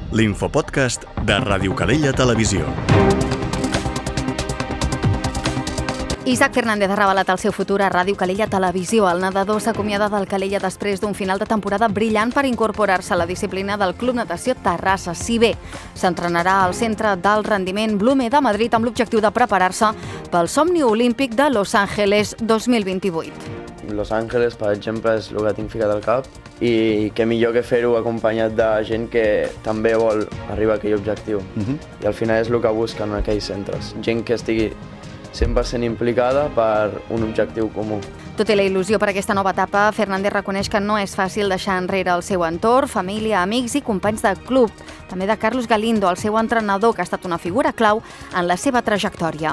l'infopodcast de Ràdio Calella Televisió. Isaac Fernández ha revelat el seu futur a Ràdio Calella Televisió. El nedador s'acomiada del Calella després d'un final de temporada brillant per incorporar-se a la disciplina del Club Natació Terrassa. Si bé s'entrenarà al Centre d'Alt Rendiment Blume de Madrid amb l'objectiu de preparar-se pel somni olímpic de Los Angeles 2028. Los Angeles, per exemple, és el que tinc ficat al cap i què millor que fer-ho acompanyat de gent que també vol arribar a aquell objectiu. I al final és el que busquen en aquells centres, gent que estigui 100% implicada per un objectiu comú. Tot i la il·lusió per aquesta nova etapa, Fernández reconeix que no és fàcil deixar enrere el seu entorn, família, amics i companys de club. També de Carlos Galindo, el seu entrenador, que ha estat una figura clau en la seva trajectòria.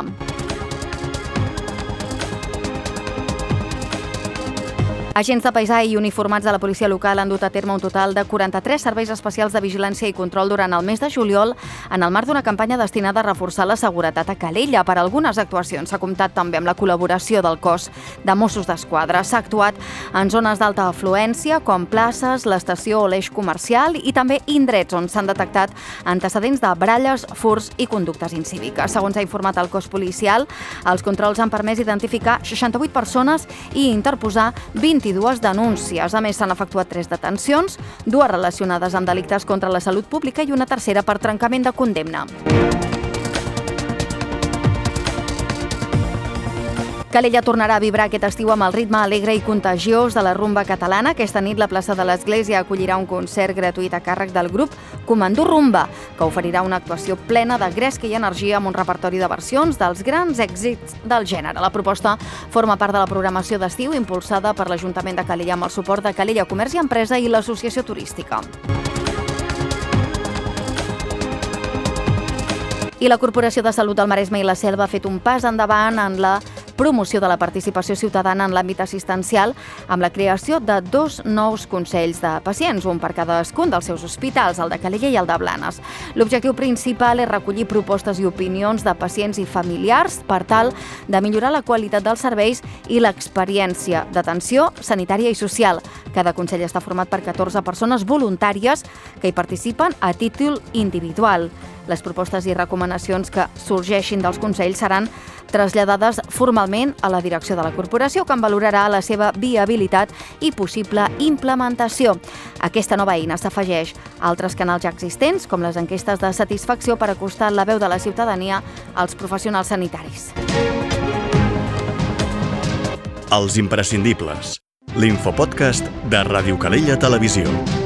Agents de paisà i uniformats de la policia local han dut a terme un total de 43 serveis especials de vigilància i control durant el mes de juliol en el marc d'una campanya destinada a reforçar la seguretat a Calella. Per algunes actuacions s'ha comptat també amb la col·laboració del cos de Mossos d'Esquadra. S'ha actuat en zones d'alta afluència com places, l'estació o l'eix comercial i també indrets on s'han detectat antecedents de baralles, furts i conductes incíviques. Segons ha informat el cos policial, els controls han permès identificar 68 persones i interposar 22 denúncies. A més, s'han efectuat 3 detencions, 2 relacionades amb delictes contra la salut pública i una tercera per trencament de condemna. Calella tornarà a vibrar aquest estiu amb el ritme alegre i contagiós de la rumba catalana. Aquesta nit la plaça de l'Església acollirà un concert gratuït a càrrec del grup Comando Rumba, que oferirà una actuació plena de gresca i energia amb un repertori de versions dels grans èxits del gènere. La proposta forma part de la programació d'estiu impulsada per l'Ajuntament de Calella amb el suport de Calella Comerç i Empresa i l'Associació Turística. I la Corporació de Salut del Maresme i la Selva ha fet un pas endavant en la promoció de la participació ciutadana en l'àmbit assistencial amb la creació de 2 nous consells de pacients, un per cadascun dels seus hospitals, el de Calella i el de Blanes. L'objectiu principal és recollir propostes i opinions de pacients i familiars per tal de millorar la qualitat dels serveis i l'experiència d'atenció sanitària i social. Cada consell està format per 14 persones voluntàries que hi participen a títol individual. Les propostes i recomanacions que sorgeixin dels consells seran traslladades formalment a la direcció de la corporació, que en valorarà la seva viabilitat i possible implementació. Aquesta nova eina s'afegeix a altres canals ja existents, com les enquestes de satisfacció per acostar la veu de la ciutadania als professionals sanitaris. Els imprescindibles, l'infopodcast de Ràdio Calella Televisió.